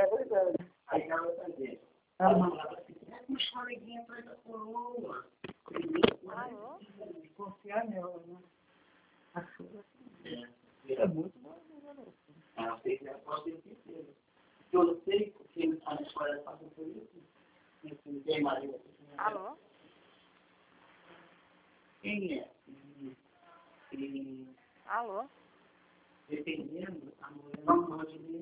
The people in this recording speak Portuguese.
verdade. Aí ela vai fazer. Aham. Puxa a orelhinha atrás da coroa. Alô? Confiar nela, né? A chuva É muito bom, né? ela fez a própria certeza. Eu sei que a escola passa por isso. Não tem mais. Alô? Quem é? Alô? Dependendo, a mulher não pode